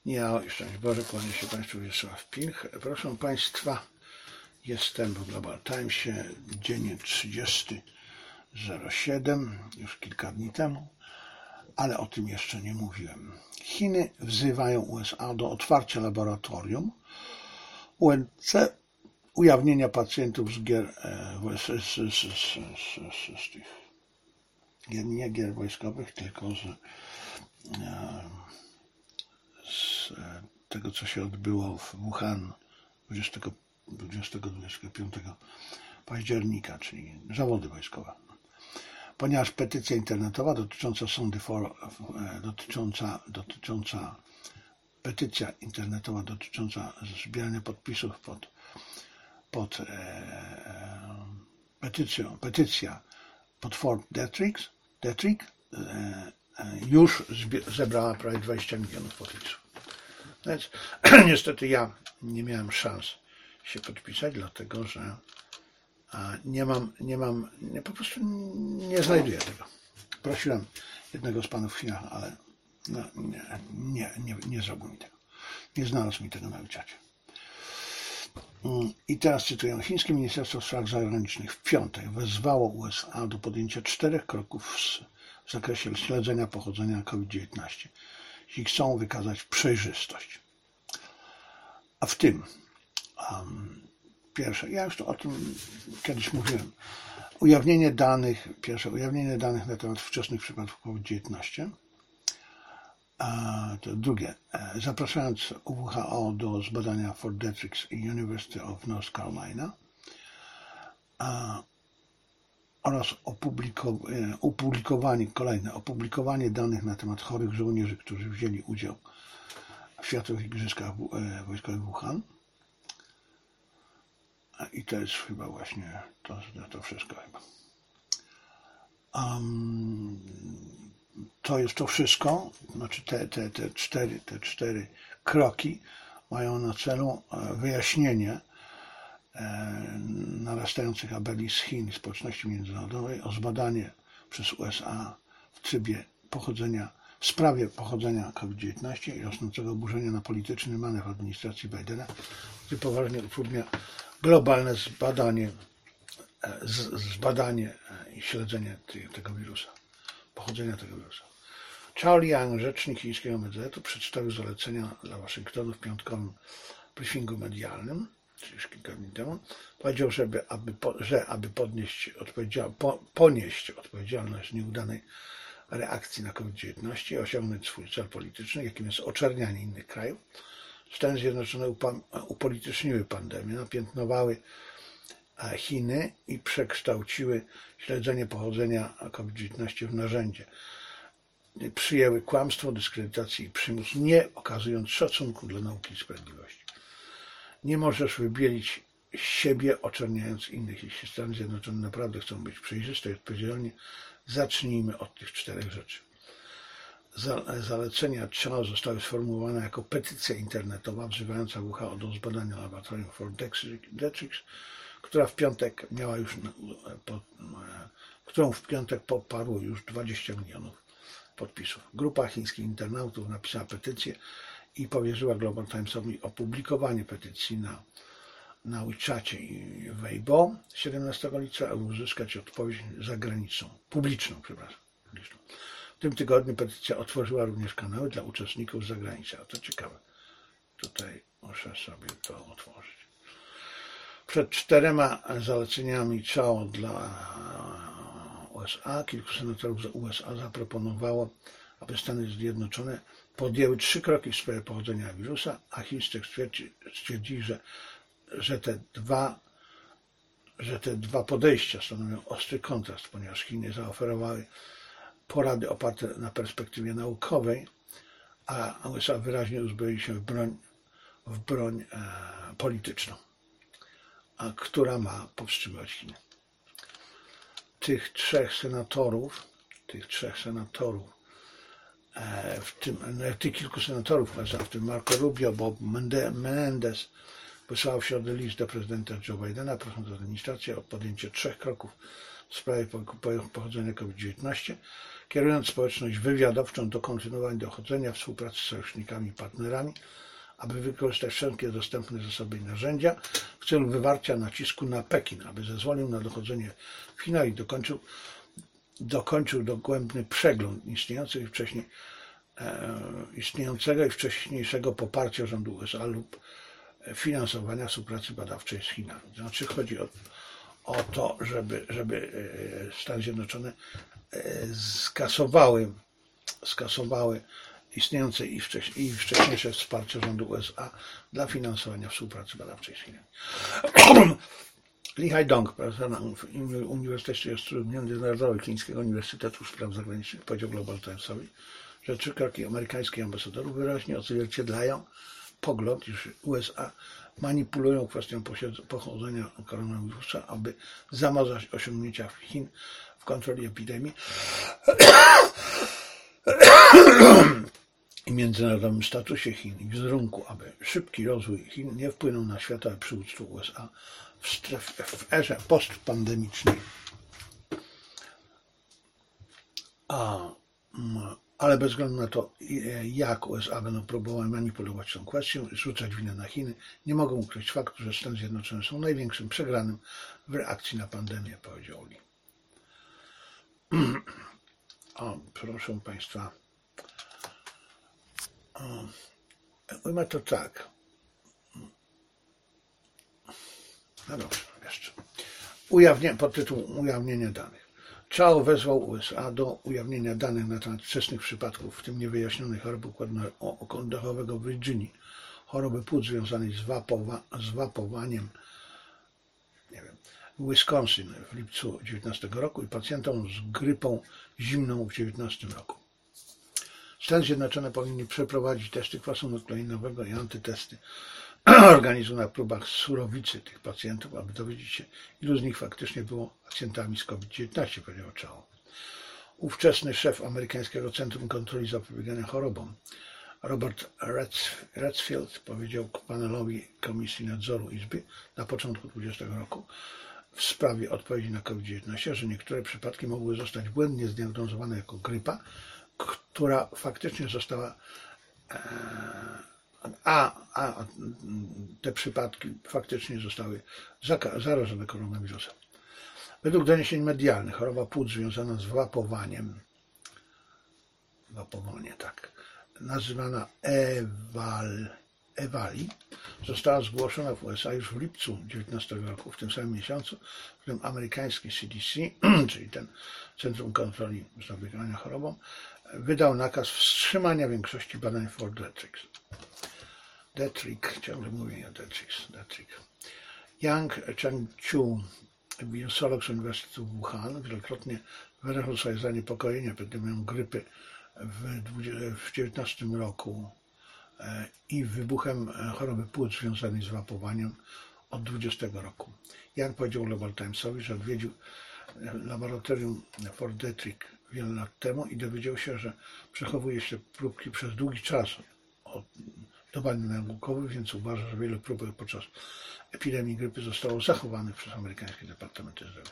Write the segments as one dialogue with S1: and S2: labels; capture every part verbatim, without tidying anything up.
S1: Ja, szczęść Boże, kłaniam się Państwu, Wiesław Pilch. Proszę Państwa, jestem w Global Timesie, dzień trzydziesty zero siedem, już kilka dni temu, ale o tym jeszcze nie mówiłem. Chiny wzywają U S A do otwarcia laboratorium U N C, ujawnienia pacjentów z gier, z, z, z, z, z, z tych, nie gier wojskowych, tylko z, z tego, co się odbyło w Wuhan dwudziestego do dwudziestego piątego października, czyli zawody wojskowe. Ponieważ petycja internetowa dotycząca sądy for, dotycząca, dotycząca petycja internetowa dotycząca zbierania podpisów pod, pod e, petycją, petycja pod Fort Detrick, Detrick e, e, już zebrała prawie dwadzieścia milionów podpisów. Więc niestety ja nie miałem szans się podpisać, dlatego że nie mam, nie mam, nie, po prostu nie znajduję tego. Prosiłem jednego z panów w Chinach, ale no, nie, nie, nie, nie zrobił mi tego. Nie znalazł mi tego na czacie. I teraz cytuję. Chińskie Ministerstwo Spraw Zagranicznych w piątek wezwało U S A do podjęcia czterech kroków w zakresie śledzenia pochodzenia COVID dziewiętnaście, jeśli chcą wykazać przejrzystość. A w tym um, pierwsze, ja już to o tym kiedyś mówiłem, ujawnienie danych, pierwsze ujawnienie danych na temat wczesnych przypadków COVID dziewiętnaście, a to drugie, zapraszając U W H O do zbadania Fort Detrick i University of North Carolina a, oraz opublikowanie, opublikowanie, kolejne opublikowanie danych na temat chorych żołnierzy, którzy wzięli udział w Światowych Igrzyskach Wojskowych w Wuhan. I to jest chyba właśnie to, to wszystko chyba. Um, to jest to wszystko, znaczy te, te, te, cztery, te cztery kroki mają na celu wyjaśnienie e, narastających aberii z Chin, społeczności międzynarodowej o zbadanie przez U S A w trybie pochodzenia, w sprawie pochodzenia COVID dziewiętnaście i rosnącego oburzenia na polityczny manewr administracji Bidena, który poważnie utrudnia globalne zbadanie, zbadanie i śledzenie tego wirusa, pochodzenia tego wirusa. Chao Liang, rzecznik chińskiego M S Z, przedstawił zalecenia dla Waszyngtonu w piątkowym briefingu medialnym, czyli już kilka dni temu. Powiedział, żeby, aby, że aby podnieść odpowiedzial, po, ponieść odpowiedzialność nieudanej reakcji na COVID dziewiętnaście i osiągnąć swój cel polityczny, jakim jest oczernianie innych krajów, Stany Zjednoczone upolityczniły pandemię, napiętnowały Chiny i przekształciły śledzenie pochodzenia COVID dziewiętnaście w narzędzie. Przyjęły kłamstwo, dyskredytację i przymus, nie okazując szacunku dla nauki i sprawiedliwości. Nie możesz wybielić siebie, oczerniając innych. Jeśli Stany Zjednoczone naprawdę chcą być przejrzyste i odpowiedzialni, zacznijmy od tych czterech rzeczy. Zalecenia Chao zostały sformułowane jako petycja internetowa wzywająca W H O do zbadania laboratorium Fort Detrick, która w piątek miała już, którą w piątek poparło już dwadzieścia milionów podpisów. Grupa chińskich internautów napisała petycję i powierzyła Global Timesowi opublikowanie petycji na, na WeChacie i Weibo siedemnastego lipca, aby uzyskać odpowiedź za granicą, publiczną, przepraszam, publiczną. W tym tygodniu petycja otworzyła również kanały dla uczestników z zagranicy. A to ciekawe. Tutaj muszę sobie to otworzyć. Przed czterema zaleceniami Chao dla U S A kilku senatorów z U S A zaproponowało, aby Stany Zjednoczone podjęły trzy kroki w sprawie pochodzenia wirusa, a Chińczycy stwierdzili, że, że, te dwa, że te dwa podejścia stanowią ostry kontrast, ponieważ Chiny zaoferowały porady oparte na perspektywie naukowej, a U S A wyraźnie uzbroili się w broń, w broń e, polityczną, a która ma powstrzymywać Chiny. Tych trzech senatorów, tych trzech senatorów, e, w tym tych kilku senatorów, w tym Marco Rubio, Bob Menendez, wysłał w środę list do prezydenta Joe Bidena, prosząc administrację o podjęcie trzech kroków w sprawie pochodzenia COVID dziewiętnaście. kierując społeczność wywiadowczą do kontynuowania dochodzenia współpracy z sojusznikami i partnerami, aby wykorzystać wszelkie dostępne zasoby i narzędzia w celu wywarcia nacisku na Pekin, aby zezwolił na dochodzenie w Chinach i dokończył, dokończył dogłębny przegląd istniejących wcześniej, e, istniejącego i wcześniejszego poparcia rządu U S A lub finansowania współpracy badawczej z Chinami. Znaczy chodzi o, o to, żeby, żeby Stany Zjednoczone skasowały, skasowały istniejące i, wcześ, i wcześniejsze wsparcie rządu U S A dla finansowania współpracy badawczej z Chinami. Li Haidong, profesor na Uniwersytecie Międzynarodowego Chińskiego Uniwersytetu Spraw Zagranicznych, powiedział Global Timesowi, że trzy kroki amerykańskich ambasadorów wyraźnie odzwierciedlają pogląd, iż U S A manipulują kwestią pochodzenia koronawirusa, aby zamazać osiągnięcia Chin w kontroli epidemii i międzynarodowym statusie Chin i wizerunku, aby szybki rozwój Chin nie wpłynął na światowe przywództwo U S A w, strefie, w erze postpandemicznej. A, ale bez względu na to, jak U S A będą próbowały manipulować tą kwestią i rzucać winę na Chiny, nie mogą ukryć faktu, że Stany Zjednoczone są największym przegranym w reakcji na pandemię, powiedział Li. O, proszę Państwa, ujmę to tak. No dobrze, jeszcze. Ujawnie, pod tytułem ujawnienie danych. Chao wezwał U S A do ujawnienia danych na temat wczesnych przypadków, w tym niewyjaśnionej choroby układu oddechowego w Virginii, choroby płuc związanej z, wapowa z wapowaniem nie wiem, w Wisconsin w lipcu dwa tysiące dziewiętnastego roku i pacjentom z grypą zimną w dwa tysiące dziewiętnastym roku. Stany Zjednoczone powinny przeprowadzić testy kwasu nukleinowego i antytesty organizmu na próbach surowicy tych pacjentów, aby dowiedzieć się, ilu z nich faktycznie było pacjentami z COVID dziewiętnaście, powiedział Chao. Ówczesny szef amerykańskiego Centrum Kontroli i Zapobiegania Chorobom, Robert Redfield, powiedział panelowi Komisji Nadzoru Izby na początku dwudziestego roku w sprawie odpowiedzi na COVID dziewiętnaście, że niektóre przypadki mogły zostać błędnie zdiagnozowane jako grypa, która faktycznie została A, a te przypadki faktycznie zostały zarażone koronawirusem. Według doniesień medialnych choroba płuc związana z wapowaniem, wapowanie, tak, nazywana Eval, Evali, została zgłoszona w U S A już w lipcu dwa tysiące dziewiętnastego roku, w tym samym miesiącu, w którym amerykański C D C, czyli ten Centrum Kontroli i Zapobiegania Chorobom, wydał nakaz wstrzymania większości badań for Detrix. Detrick, ciągle mówię o Detrix, Detrick. Yang Chengqiu, wirusolog z Uniwersytetu Wuhan, wielokrotnie wyraził swoje zaniepokojenie epidemią grypy w dwa tysiące dziewiętnastym roku i wybuchem choroby płuc związanej z wapowaniem od dwudziestego roku. Yang powiedział Global Timesowi, że odwiedził laboratorium for Detrick wiele lat temu i dowiedział się, że przechowuje się próbki przez długi czas od do badań naukowych, więc uważa, że wiele próbek podczas epidemii grypy zostało zachowanych przez amerykańskie departamenty zdrowia.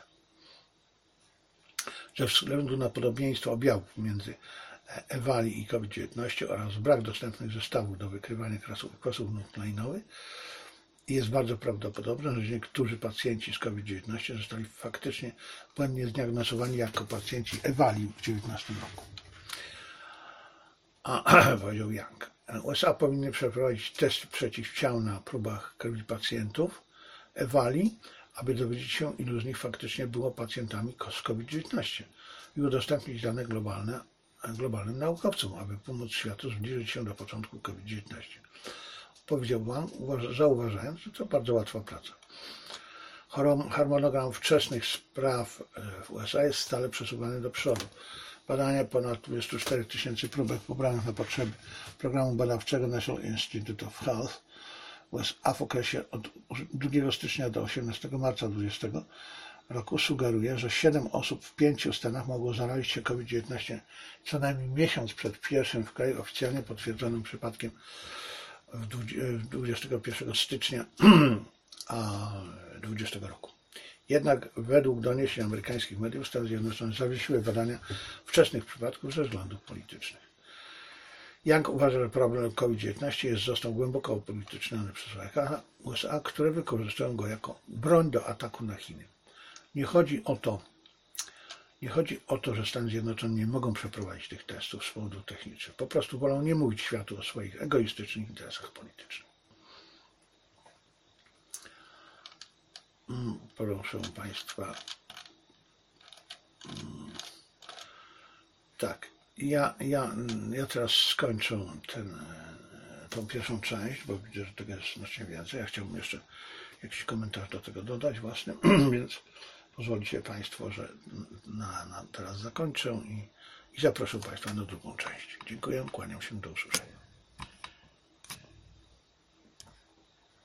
S1: Ze względu na podobieństwo objawów między Evali i COVID dziewiętnaście oraz brak dostępnych zestawów do wykrywania kwasów nukleinowych, jest bardzo prawdopodobne, że niektórzy pacjenci z COVID dziewiętnaście zostali faktycznie błędnie zdiagnozowani jako pacjenci Evali w dwa tysiące dziewiętnastym roku. A, powiedział Yang. U S A powinny przeprowadzić test przeciwciał na próbach krwi pacjentów Evali, aby dowiedzieć się, ilu z nich faktycznie było pacjentami z COVID dziewiętnaście i udostępnić dane globalne globalnym naukowcom, aby pomóc światu zbliżyć się do początku COVID dziewiętnaście. Powiedział Wang, zauważając, że to bardzo łatwa praca. Harmonogram wczesnych spraw w U S A jest stale przesuwany do przodu. Badania ponad dwadzieścia cztery tysięcy próbek pobranych na potrzeby programu badawczego National Institute of Health w U S A w okresie od drugiego stycznia do osiemnastego marca dwudziestego roku sugeruje, że siedem osób w pięciu stanach mogło zarazić się COVID dziewiętnaście co najmniej miesiąc przed pierwszym w kraju oficjalnie potwierdzonym przypadkiem dwudziestego pierwszego stycznia dwudziestego roku. Jednak według doniesień amerykańskich mediów Stany Zjednoczone zawiesiły badania wczesnych przypadków ze względów politycznych. Young uważa, że problem COVID dziewiętnaście jest, został głęboko upolityczniony przez U S A, które wykorzystują go jako broń do ataku na Chiny. Nie chodzi o to, nie chodzi o to, że Stany Zjednoczone nie mogą przeprowadzić tych testów z powodów technicznych. Po prostu wolą nie mówić światu o swoich egoistycznych interesach politycznych. Proszę Państwa. Tak, ja, ja, ja teraz skończę ten, tą pierwszą część, bo widzę, że tego jest znacznie więcej. Ja chciałbym jeszcze jakiś komentarz do tego dodać własny, więc pozwolicie Państwo, że na, na teraz zakończę i, i zaproszę Państwa na drugą część. Dziękuję, kłaniam się, do usłyszenia.